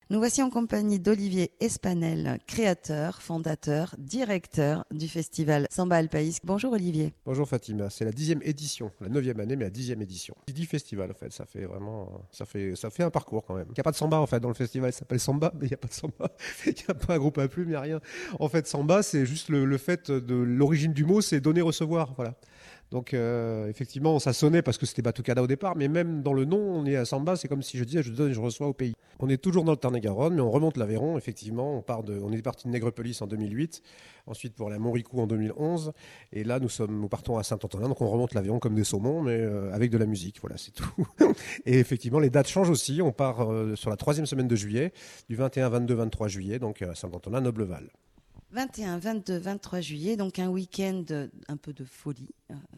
Nous voici en compagnie d'Olivier Espanel, créateur, fondateur, directeur du festival Samba Alpaïs. Bonjour Olivier. Bonjour Fatima, c'est la 10e édition, la 9e année mais la 10e édition. 10 festivals en fait, ça fait vraiment, ça fait un parcours quand même. Il n'y a pas de samba en fait dans le festival, ça s'appelle Samba, mais il n'y a pas de samba, il n'y a pas un groupe à plumes, il n'y a rien. En fait Samba c'est juste le fait de l'origine du mot, c'est donner-recevoir, voilà. Donc effectivement, ça sonnait parce que c'était Batucada au départ, mais même dans le nom, on est à Samba, c'est comme si je disais je donne et je reçois au pays. On est toujours dans le Tarn-et-Garonne, mais on remonte l'Aveyron, effectivement. On est parti de Nègrepelisse en 2008, ensuite pour la Montricou en 2011, et là nous partons à Saint-Antonin, donc on remonte l'Aveyron comme des saumons, mais avec de la musique, voilà, c'est tout. Et effectivement, les dates changent aussi. On part sur la 3e semaine de juillet, du 21, 22, 23 juillet, donc à Saint-Antonin, Nobleval. 21, 22, 23 juillet, donc un week-end un peu de folie.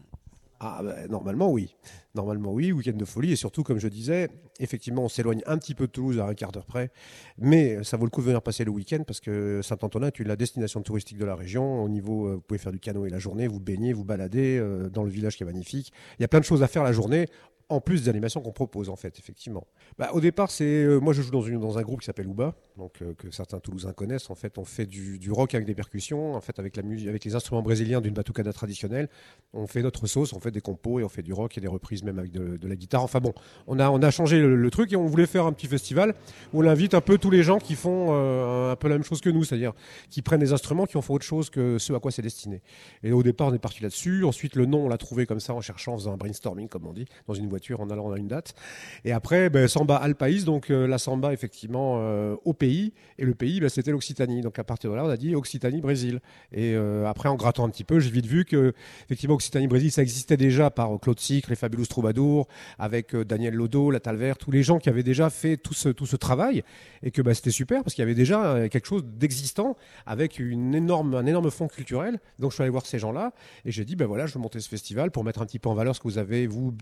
Normalement oui. Normalement oui, week-end de folie. Et surtout, comme je disais, effectivement, on s'éloigne un petit peu de Toulouse à un quart d'heure près. Mais ça vaut le coup de venir passer le week-end parce que Saint-Antonin est la destination touristique de la région. Au niveau, vous pouvez faire du canoë la journée, vous baignez, vous baladez dans le village qui est magnifique. Il y a plein de choses à faire la journée. En plus des animations qu'on propose, en fait, effectivement. Au départ, moi, je joue dans un groupe qui s'appelle Ouba, donc que certains Toulousains connaissent. En fait, on fait du rock avec des percussions, en fait, avec la musique, avec les instruments brésiliens d'une batucada traditionnelle. On fait notre sauce, on fait des compos et on fait du rock et des reprises même avec de la guitare. Enfin bon, on a changé le truc et on voulait faire un petit festival où on invite un peu tous les gens qui font un peu la même chose que nous, c'est-à-dire qui prennent des instruments, qui en font autre chose que ce à quoi c'est destiné. Et au départ, on est parti là-dessus. Ensuite, le nom, on l'a trouvé comme ça en cherchant, en faisant un brainstorming, comme on dit, dans une voiture en allant à une date. Et après, Samba Alpaïs, donc la samba effectivement au pays. Et le pays, c'était l'Occitanie. Donc à partir de là, on a dit Occitanie-Brésil. Et après, en grattant un petit peu, j'ai vite vu que effectivement Occitanie-Brésil, ça existait déjà par Claude Sicre, les Fabulous Troubadours, avec Daniel Lodo, la Talvert, tous les gens qui avaient déjà fait tout ce travail. Et que c'était super parce qu'il y avait déjà quelque chose d'existant avec un énorme fond culturel. Donc je suis allé voir ces gens-là et j'ai dit, voilà, je veux monter ce festival pour mettre un petit peu en valeur ce que vous avez, vous,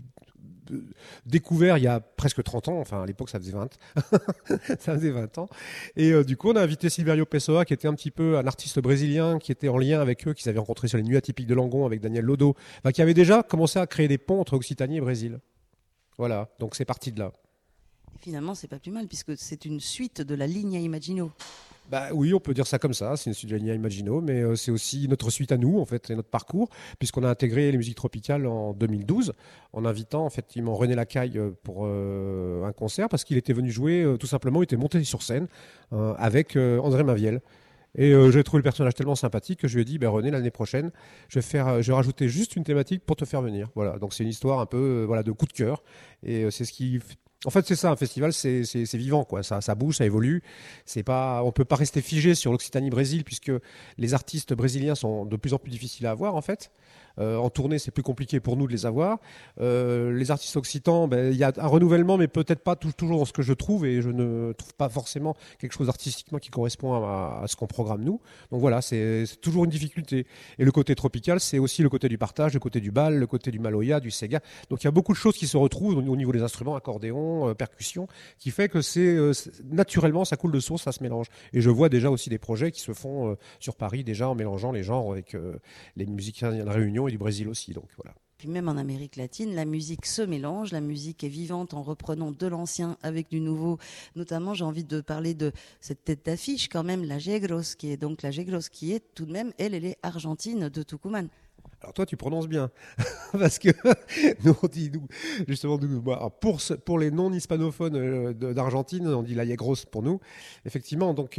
découvert il y a presque 30 ans, enfin à l'époque ça faisait 20, ça faisait 20 ans. Et du coup on a invité Silverio Pessoa qui était un petit peu un artiste brésilien qui était en lien avec eux, qu'ils avaient rencontré sur les Nuits Atypiques de Langon avec Daniel Lodo, qui avait déjà commencé à créer des ponts entre Occitanie et Brésil. Voilà, donc c'est parti de là. Et finalement, c'est pas plus mal puisque c'est une suite de la Linea Imagino. Oui, on peut dire ça comme ça, c'est une suite de la Linea Imagino, mais c'est aussi notre suite à nous, en fait, c'est notre parcours, puisqu'on a intégré les musiques tropicales en 2012, en invitant effectivement René Lacaille pour un concert, parce qu'il était venu jouer, tout simplement, il était monté sur scène avec André Maviel. Et j'ai trouvé le personnage tellement sympathique que je lui ai dit, René, l'année prochaine, je vais rajouter juste une thématique pour te faire venir. Voilà, donc c'est une histoire un peu de coup de cœur, et c'est ce qui... En fait, c'est ça, un festival, c'est vivant, quoi. Ça bouge, ça évolue. On peut pas rester figé sur l'Occitanie-Brésil puisque les artistes brésiliens sont de plus en plus difficiles à avoir, en fait. En tournée, c'est plus compliqué pour nous de les avoir. Les artistes occitans, il y a un renouvellement, mais peut-être pas toujours dans ce que je trouve, et je ne trouve pas forcément quelque chose artistiquement qui correspond à ce qu'on programme nous. Donc voilà, c'est toujours une difficulté. Et le côté tropical, c'est aussi le côté du partage, le côté du bal, le côté du maloya, du sega. Donc il y a beaucoup de choses qui se retrouvent au niveau des instruments, accordéon, percussion, qui fait que naturellement, ça coule de source, ça se mélange. Et je vois déjà aussi des projets qui se font sur Paris, déjà en mélangeant les genres avec les musiciens de la Réunion et du Brésil aussi. Donc voilà. Puis même en Amérique latine, la musique se mélange, la musique est vivante en reprenant de l'ancien avec du nouveau. Notamment, j'ai envie de parler de cette tête d'affiche quand même, la Gegros, qui est tout de même, elle est argentine de Tucumán. Alors toi, tu prononces bien, parce que nous, on dit, justement, pour les non-hispanophones d'Argentine, on dit la Yegros pour nous. Effectivement, donc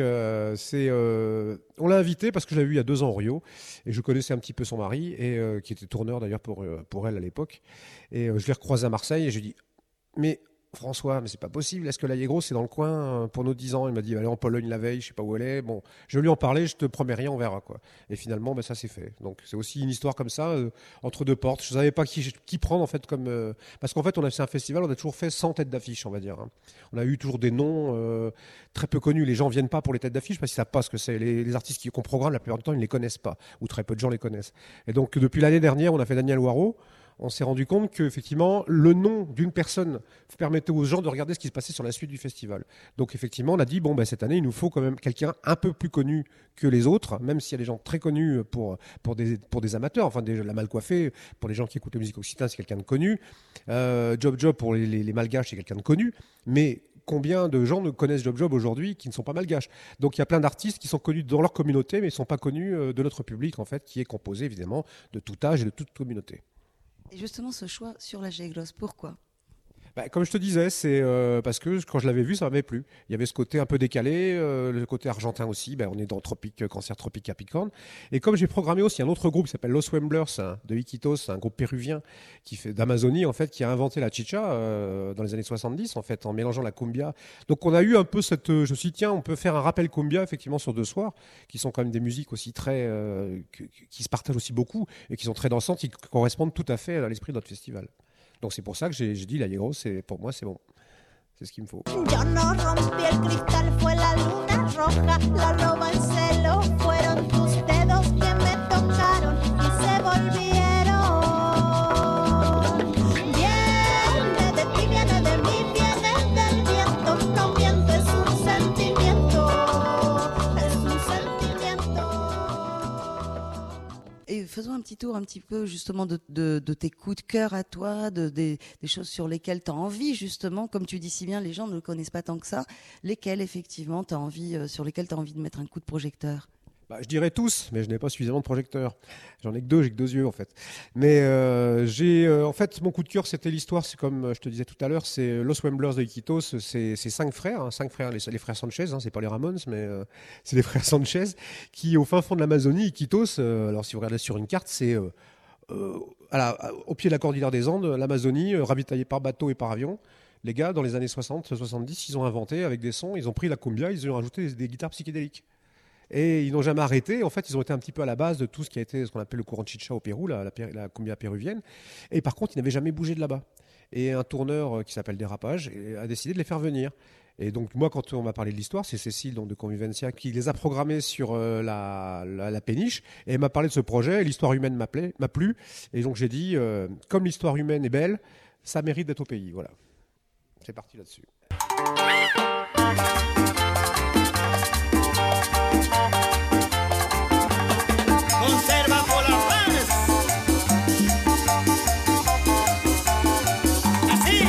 on l'a invité parce que je l'avais vu il y a 2 ans au Rio, et je connaissais un petit peu son mari, et qui était tourneur d'ailleurs pour elle à l'époque. Et je l'ai recroisé à Marseille, et je lui ai dit, mais François, mais c'est pas possible. Est-ce que la Yegros, c'est dans le coin pour nos 10 ans? Il m'a dit, allez en Pologne la veille, je sais pas où elle est. Bon, je lui en parlais, je te promets rien, on verra, quoi. Et finalement, ça s'est fait. Donc, c'est aussi une histoire comme ça, entre deux portes. Je savais pas qui prendre, en fait, parce qu'en fait, on a fait un festival, on a toujours fait 100 têtes d'affiche, on va dire. On a eu toujours des noms très peu connus. Les gens viennent pas pour les têtes d'affiche parce qu'ils savent pas ce que c'est. Les artistes qu'on programme, la plupart du temps, ils ne les connaissent pas. Ou très peu de gens les connaissent. Et donc, depuis l'année dernière, on a fait Daniel Waro. On s'est rendu compte qu'effectivement, le nom d'une personne permettait aux gens de regarder ce qui se passait sur la suite du festival. Donc effectivement, on a dit, cette année, il nous faut quand même quelqu'un un peu plus connu que les autres, même s'il y a des gens très connus pour des amateurs, enfin la mal coiffée, pour les gens qui écoutent la musique occitane, c'est quelqu'un de connu. Job pour les malgaches, c'est quelqu'un de connu. Mais combien de gens ne connaissent Job Job aujourd'hui qui ne sont pas malgaches. Donc il y a plein d'artistes qui sont connus dans leur communauté, mais ne sont pas connus de notre public, en fait, qui est composé évidemment de tout âge et de toute communauté. Et justement, ce choix sur la Géglos, pourquoi ? Comme je te disais, c'est parce que quand je l'avais vu, ça m'avait plu. Il y avait ce côté un peu décalé, le côté argentin aussi. On est dans Tropique, Cancer Tropique Capricorne. Et comme j'ai programmé aussi un autre groupe qui s'appelle Los Wemblers, de Iquitos, un groupe péruvien qui fait d'Amazonie, en fait, qui a inventé la chicha dans les années 70, en fait, en mélangeant la cumbia. Donc on a eu un peu cette... je me suis dit, tiens, on peut faire un rappel cumbia, effectivement, sur 2 soirs, qui sont quand même des musiques aussi très... qui se partagent aussi beaucoup et qui sont très dansantes, qui correspondent tout à fait à l'esprit de notre festival. Donc c'est pour ça que j'ai dit la Yegros, pour moi c'est bon, c'est ce qu'il me faut. Yo no rompí el cristal, fue la luna roja, la loba en celo, fueron tus dedos que me tocaron y se volvieron. Viene de ti, viene de mí, viene del viento, no miento, es un sentimiento, es un sentimiento. Et faisons un petit tour un petit peu justement de tes coups de cœur à toi, des choses sur lesquelles tu as envie justement, comme tu dis si bien, les gens ne le connaissent pas tant que ça, lesquelles effectivement t'as envie, sur lesquelles tu as envie de mettre un coup de projecteur. Je dirais tous, mais je n'ai pas suffisamment de projecteurs. J'en ai que 2, j'ai que 2 yeux en fait. Mais en fait, mon coup de cœur, c'était l'histoire. C'est comme je te disais tout à l'heure, c'est Los Wemblers de Iquitos. C'est 5 frères, 5 frères, les frères Sanchez. C'est pas les Ramones, mais c'est les frères Sanchez qui, au fin fond de l'Amazonie, Iquitos. Alors, si vous regardez sur une carte, c'est au pied de la cordillère des Andes, l'Amazonie, ravitaillée par bateau et par avion. Les gars, dans les années 60-70, ils ont inventé avec des sons. Ils ont pris la cumbia, ils ont rajouté des guitares psychédéliques. Et ils n'ont jamais arrêté. En fait, ils ont été un petit peu à la base de tout ce qui a été ce qu'on appelle le courant chicha au Pérou, la cumbia péruvienne. Et par contre, ils n'avaient jamais bougé de là-bas. Et un tourneur qui s'appelle Dérapage a décidé de les faire venir. Et donc, moi, quand on m'a parlé de l'histoire, c'est Cécile donc, de Convivencia qui les a programmés sur la péniche. Et elle m'a parlé de ce projet. L'histoire humaine m'a plu. Et donc, j'ai dit, comme l'histoire humaine est belle, ça mérite d'être au pays. Voilà. C'est parti là-dessus. Conserva por las manos. Así.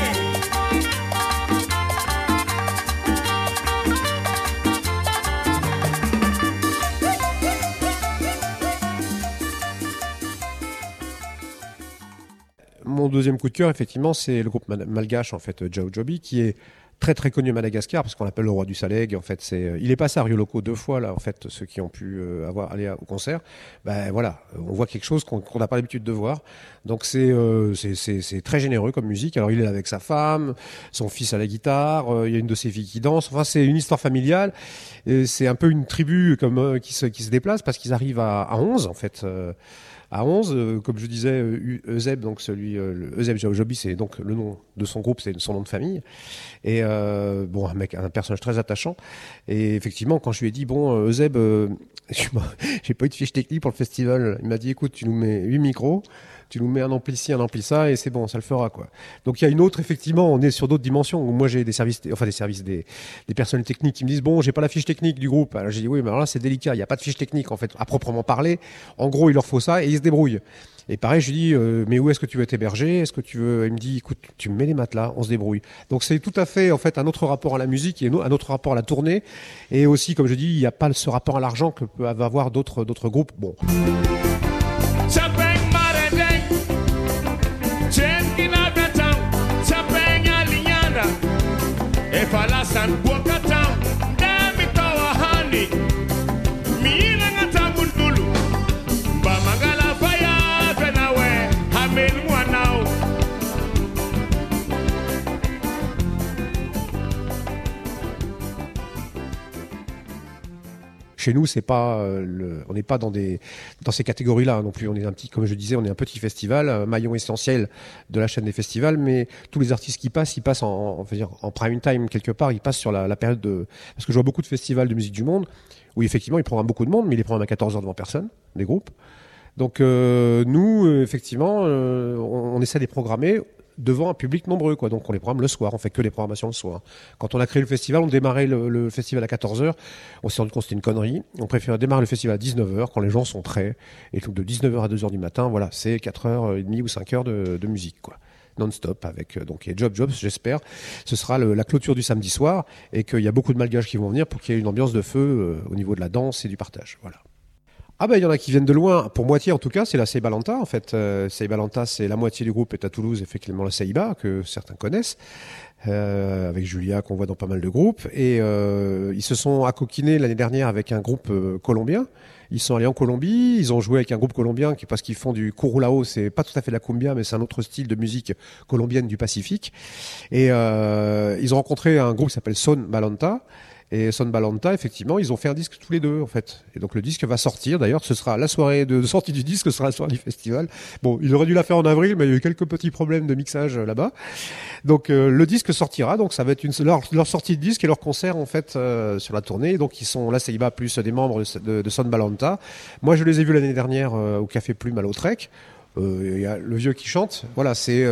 Mon deuxième coup de cœur, effectivement, c'est le groupe malgache, en fait, Jao Jobi, qui est très très connu à Madagascar parce qu'on l'appelle le roi du Saleg. En fait, il est passé à Rio Loco 2 fois là. En fait, ceux qui ont pu aller au concert, voilà, on voit quelque chose qu'on n'a pas l'habitude de voir. Donc c'est très généreux comme musique. Alors il est là avec sa femme, son fils à la guitare. Il y a une de ses filles qui danse. Enfin, c'est une histoire familiale. Et c'est un peu une tribu qui se déplace parce qu'ils arrivent à 11 en fait. À 11, comme je disais, Euseb, donc Euseb Jao Jobi, c'est donc le nom de son groupe, c'est son nom de famille. Et un personnage très attachant. Et effectivement, quand je lui ai dit, Euseb, j'ai pas eu de fiche technique pour le festival. Il m'a dit, écoute, tu nous mets 8 micros, tu nous mets un ampli ci, un ampli ça, et c'est bon, ça le fera, quoi. Donc il y a une autre, effectivement, on est sur d'autres dimensions. Moi, j'ai des personnels techniques qui me disent, j'ai pas la fiche technique du groupe. Alors j'ai dit, oui, mais alors là, c'est délicat. Il n'y a pas de fiche technique, en fait, à proprement parler. En gros, il leur faut ça et ils se débrouillent. Et pareil, je lui dis, mais où est-ce que tu veux être hébergé? Est-ce que tu veux? Il me dit, écoute, tu me mets les matelas, on se débrouille. Donc c'est tout à fait, en fait, un autre rapport à la musique et un autre rapport à la tournée. Et aussi, comme je dis, il n'y a pas ce rapport à l'argent que peuvent avoir d'autres groupes. Bon. Chez nous, c'est pas on n'est pas dans ces catégories-là non plus. On est comme je disais, on est un petit festival, maillon essentiel de la chaîne des festivals, mais tous les artistes qui passent, ils passent en prime time quelque part. Ils passent sur la période parce que je vois beaucoup de festivals de musique du monde où effectivement ils programment beaucoup de monde, mais ils les programment à 14h devant personne, les groupes. Donc nous, effectivement, on essaie de les programmer devant un public nombreux, quoi. Donc on les programme le soir, on fait que les programmations le soir. Quand on a créé le festival, on démarrait le festival à 14h, on s'est rendu compte que c'était une connerie, on préfère démarrer le festival à 19h quand les gens sont prêts, et donc de 19h à 2h du matin, voilà, c'est 4h30 ou 5h de musique, quoi. non-stop avec donc et Job Jobs, j'espère. Ce sera la clôture du samedi soir et qu'il y a beaucoup de Malgaches qui vont venir pour qu'il y ait une ambiance de feu au niveau de la danse et du partage. Voilà. Ah ben il y en a qui viennent de loin, pour moitié en tout cas, c'est la Seibalanta en fait. Seibalanta, c'est la moitié du groupe est à Toulouse, effectivement la Seiba que certains connaissent. Avec Julia qu'on voit dans pas mal de groupes et ils se sont accoquinés l'année dernière avec un groupe colombien. Ils sont allés en Colombie, ils ont joué avec un groupe colombien parce qu'ils font du curulao, c'est pas tout à fait la cumbia mais c'est un autre style de musique colombienne du Pacifique et ils ont rencontré un groupe qui s'appelle Son Balanta. Et Son Balanta, effectivement, ils ont fait un disque tous les deux, en fait. Et donc le disque va sortir. D'ailleurs, ce sera la soirée de sortie du disque, ce sera la soirée du festival. Bon, ils auraient dû la faire en avril, mais il y a eu quelques petits problèmes de mixage là-bas. Donc le disque sortira. Donc ça va être leur sortie de disque et leur concert en fait sur la tournée. Donc ils sont là, Seiba plus des membres de Son Balanta. Moi, je les ai vus l'année dernière au Café Plume à Lautrec. Il y a le vieux qui chante. Voilà, c'est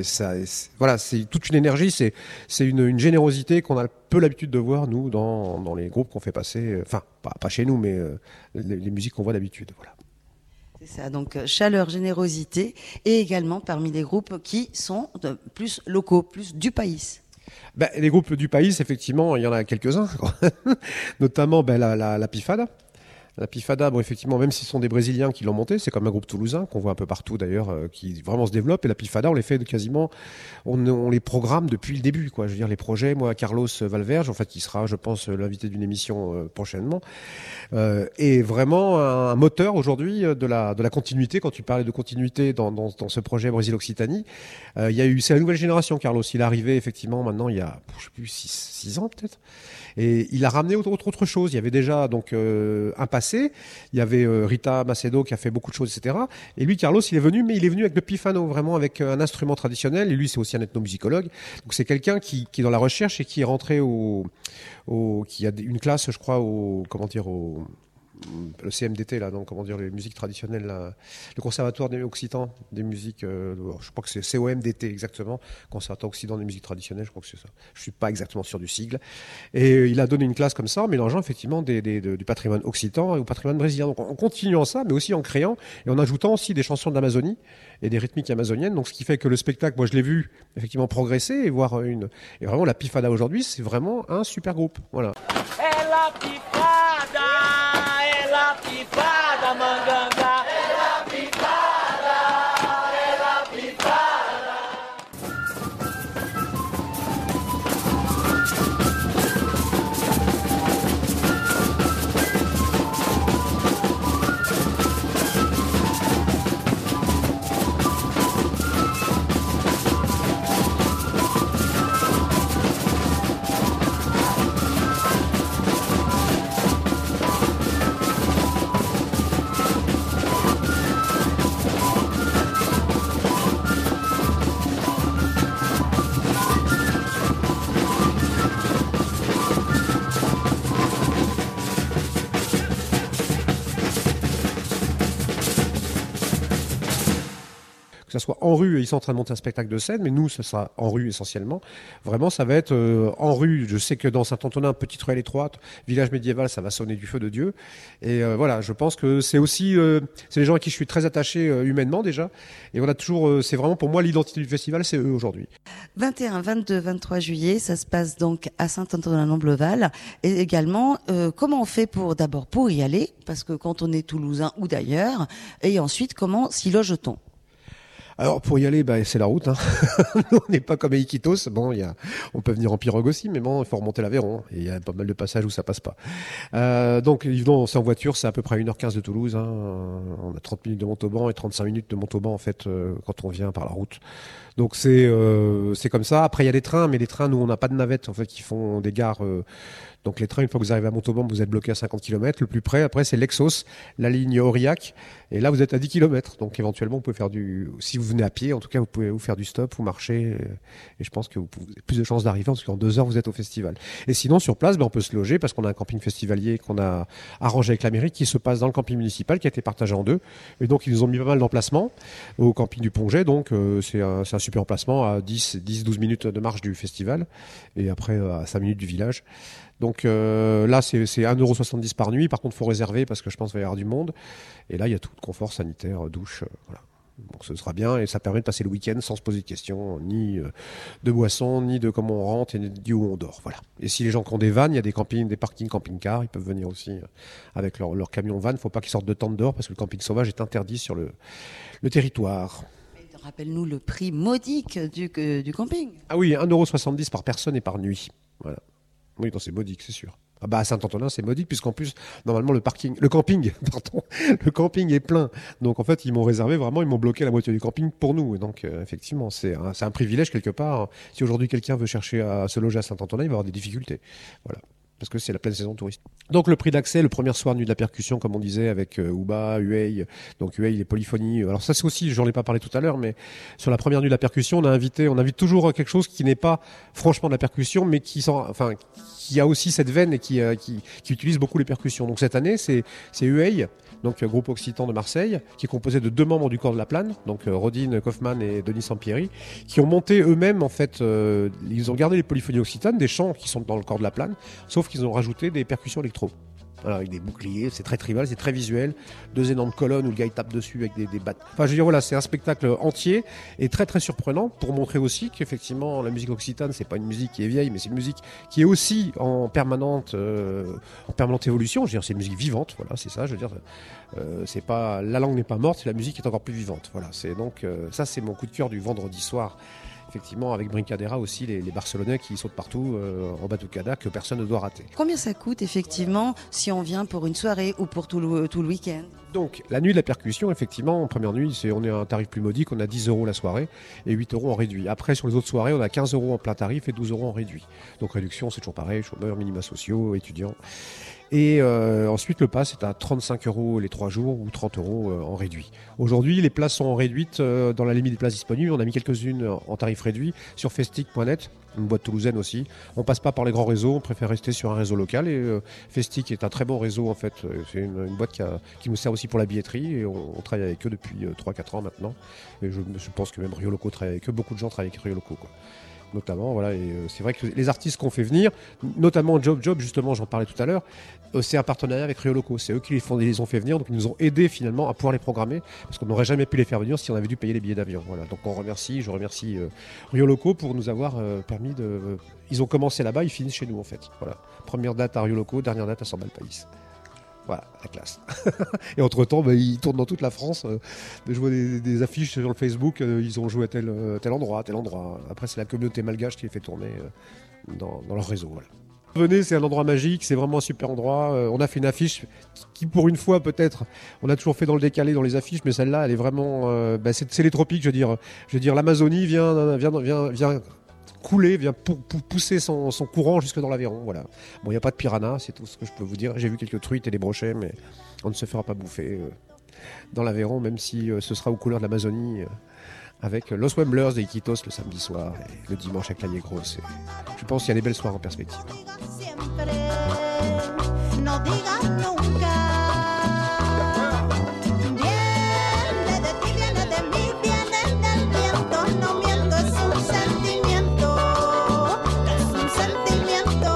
toute une énergie, c'est une générosité qu'on a peu l'habitude de voir nous dans les groupes qu'on fait passer. Enfin, pas chez nous, mais les musiques qu'on voit d'habitude. Voilà. C'est ça, donc chaleur, générosité, et également parmi les groupes qui sont plus locaux, plus du pays. Les groupes du pays, effectivement, il y en a quelques-uns, notamment la Pifada. La Pifada, bon, effectivement, même si ce sont des Brésiliens qui l'ont monté, c'est comme un groupe toulousain qu'on voit un peu partout d'ailleurs, qui vraiment se développe. Et la Pifada, on les fait quasiment, on les programme depuis le début, quoi. Je veux dire, les projets, moi, Carlos Valverge, en fait, qui sera, je pense, l'invité d'une émission prochainement, est vraiment un moteur aujourd'hui de la continuité. Quand tu parlais de continuité dans ce projet Brésil-Occitanie, c'est la nouvelle génération, Carlos. Il est arrivé, effectivement, maintenant, il y a, je sais plus, 6 ans peut-être. Et il a ramené autre chose. Il y avait déjà donc un passé. Il y avait Rita Macedo qui a fait beaucoup de choses, etc. Et lui, Carlos, il est venu avec le pifano, vraiment avec un instrument traditionnel. Et lui, c'est aussi un ethnomusicologue. Donc c'est quelqu'un qui est dans la recherche et qui est rentré qui a une classe, je crois, le CMDT là, donc comment dire, les musiques traditionnelles là, le conservatoire des Occitans des musiques, je crois que c'est COMDT exactement, conservatoire occident des musiques traditionnelles, je crois que c'est ça. Je suis pas exactement sûr du sigle. Et il a donné une classe comme ça, en mélangeant effectivement du patrimoine occitan et au patrimoine brésilien. Donc en continuant ça, mais aussi en créant et en ajoutant aussi des chansons d'Amazonie et des rythmiques amazoniennes. Donc ce qui fait que le spectacle, moi je l'ai vu effectivement progresser et voir et vraiment la Pifada aujourd'hui, c'est vraiment un super groupe. Voilà. La pifada, manganga. La pifada, la pifada. Que ça soit en rue, ils sont en train de monter un spectacle de scène, mais nous, ça sera en rue essentiellement. Vraiment, ça va être en rue. Je sais que dans Saint-Antonin, petite ruelle étroite, village médiéval, ça va sonner du feu de Dieu. Et voilà, je pense que c'est aussi, c'est les gens à qui je suis très attaché humainement déjà. Et on a toujours, c'est vraiment pour moi l'identité du festival, c'est eux aujourd'hui. 21, 22, 23 juillet, ça se passe donc à Saint-Antonin-Lambleval. Et également, comment on fait pour y aller, parce que quand on est toulousain ou d'ailleurs, et ensuite comment s'y loge-t-on? Alors pour y aller, c'est la route. Hein. Nous, on n'est pas comme à Iquitos. Bon, on peut venir en pirogue aussi, mais bon, il faut remonter l'Aveyron. Et il y a pas mal de passages où ça passe pas. Donc évidemment, c'est en voiture, c'est à peu près 1h15 de Toulouse. Hein. On a 30 minutes de Montauban et 35 minutes de Montauban en fait quand on vient par la route. Donc c'est comme ça. Après il y a des trains, mais les trains, nous on n'a pas de navettes en fait qui font des gares. Donc les trains, une fois que vous arrivez à Montauban, vous êtes bloqué à 50 km. Le plus près, après, c'est Lexos, la ligne Aurillac. Et là, vous êtes à 10 km. Donc éventuellement, vous pouvez faire si vous venez à pied, en tout cas, vous pouvez vous faire du stop, vous marchez. Et je pense que vous avez plus de chances d'arriver, parce qu'en 2 heures, vous êtes au festival. Et sinon, sur place, on peut se loger, parce qu'on a un camping festivalier qu'on a arrangé avec la mairie, qui se passe dans le camping municipal, qui a été partagé en 2. Et donc, ils nous ont mis pas mal d'emplacements au camping du Pongé. Donc, c'est un super emplacement à 10-12 minutes de marche du festival. Et après, à 5 minutes du village. Donc là, c'est 1,70 € par nuit. Par contre, il faut réserver parce que je pense qu'il va y avoir du monde. Et là, il y a tout, confort sanitaire, douche. Voilà. Donc ce sera bien et ça permet de passer le week-end sans se poser de questions, ni de boissons, ni de comment on rentre et ni où on dort. Voilà. Et si les gens qui ont des vannes, il y a des parkings camping-cars, ils peuvent venir aussi avec leur camion van. Il ne faut pas qu'ils sortent de tente dehors parce que le camping sauvage est interdit sur le territoire. Rappelle-nous le prix modique du camping. Ah oui, 1,70 € par personne et par nuit. Voilà. Oui, non, c'est modique, c'est sûr. Ah bah à Saint-Antonin, c'est modique puisqu'en plus, normalement, le camping est plein. Donc en fait, ils m'ont bloqué la moitié du camping pour nous. Et donc effectivement, c'est un privilège quelque part. Si aujourd'hui quelqu'un veut chercher à se loger à Saint-Antonin, il va avoir des difficultés. Voilà. Parce que c'est la pleine saison touriste. Donc le prix d'accès, le premier soir nuit de la percussion, comme on disait, avec Ouba, Huey, donc Huey, les polyphonies. Alors ça c'est aussi, j'en ai pas parlé tout à l'heure, mais sur la première nuit de la percussion, on invite toujours quelque chose qui n'est pas franchement de la percussion, mais qui a aussi cette veine et qui utilise beaucoup les percussions. Donc cette année, c'est Huey, donc groupe occitan de Marseille, qui est composé de 2 membres du corps de la plane, donc Rodine Kaufmann et Denis Sampieri, qui ont monté eux-mêmes, en fait, ils ont gardé les polyphonies occitanes, des chants qui sont dans le corps de la plane, sauf qu'ils ont rajouté des percussions électro. Alors, avec des boucliers, c'est très tribal, c'est très visuel. 2 énormes colonnes où le gars il tape dessus avec des battes. Enfin, je veux dire, voilà, c'est un spectacle entier et très très surprenant pour montrer aussi qu'effectivement la musique occitane, c'est pas une musique qui est vieille, mais c'est une musique qui est aussi en permanente évolution. Je veux dire, c'est une musique vivante, voilà, c'est ça. Je veux dire, c'est pas la langue n'est pas morte, la musique est encore plus vivante. Voilà, c'est donc ça, c'est mon coup de cœur du vendredi soir. Effectivement, avec Brincadera aussi, les Barcelonais qui sautent partout en batucada que personne ne doit rater. Combien ça coûte effectivement si on vient pour une soirée ou pour tout le week-end? Donc, la nuit de la percussion, effectivement, en première nuit, on est à un tarif plus modique, on a 10 € la soirée et 8 € en réduit. Après, sur les autres soirées, on a 15 € en plein tarif et 12 € en réduit. Donc, réduction, c'est toujours pareil, chômeurs, minima sociaux, étudiants. Et ensuite, le pass est à 35 € les 3 jours ou 30 € en réduit. Aujourd'hui, les places sont en réduite dans la limite des places disponibles. On a mis quelques-unes en tarif réduit sur festic.net, une boîte toulousaine aussi. On passe pas par les grands réseaux, on préfère rester sur un réseau local. Et Festic est un très bon réseau en fait. C'est une boîte qui nous sert aussi pour la billetterie et on travaille avec eux depuis 3-4 ans maintenant. Et je pense que même Rio Loco travaille avec eux. Beaucoup de gens travaillent avec Rio Loco, quoi. Notamment, voilà, et c'est vrai que les artistes qu'on fait venir, notamment Job, justement, j'en parlais tout à l'heure, c'est un partenariat avec Rio Loco, c'est eux qui les ont fait venir, donc ils nous ont aidés finalement à pouvoir les programmer, parce qu'on n'aurait jamais pu les faire venir si on avait dû payer les billets d'avion. Voilà, donc je remercie Rio Loco pour nous avoir permis de... Ils ont commencé là-bas, ils finissent chez nous en fait. Voilà, première date à Rio Loco, dernière date à Sambal Pays. Voilà, la classe. Et entre-temps, ils tournent dans toute la France. Je vois des affiches sur le Facebook, ils ont joué à tel endroit, tel endroit. Après, c'est la communauté malgache qui les fait tourner dans leur réseau. Voilà. Venez, c'est un endroit magique, c'est vraiment un super endroit. On a fait une affiche qui, pour une fois, peut-être, on a toujours fait dans le décalé dans les affiches, mais celle-là, elle est vraiment... c'est les tropiques, je veux dire, l'Amazonie vient couler, vient pousser son courant jusque dans l'Aveyron. Voilà. Bon, il n'y a pas de piranha, c'est tout ce que je peux vous dire. J'ai vu quelques truites et des brochets, mais on ne se fera pas bouffer dans l'Aveyron, même si ce sera aux couleurs de l'Amazonie, avec Los Wemblers et Iquitos le samedi soir et le dimanche avec la Negros. Je pense qu'il y a des belles soirées en perspective. No digas nunca. Viene de ti, viene de mí, viene del viento. No miento, es un sentimiento. Es un sentimiento.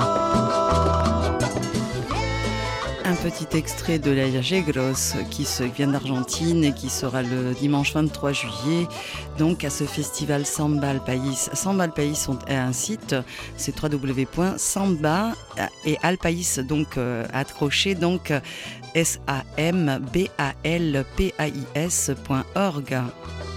Un petit extrait de la Yagegros qui vient d'Argentine et qui sera le dimanche 23 juillet, donc à ce festival Sambal Pays. Sambal Pays est un site, c'est www.samba et alpaïs, donc accroché, donc sambalpais.org.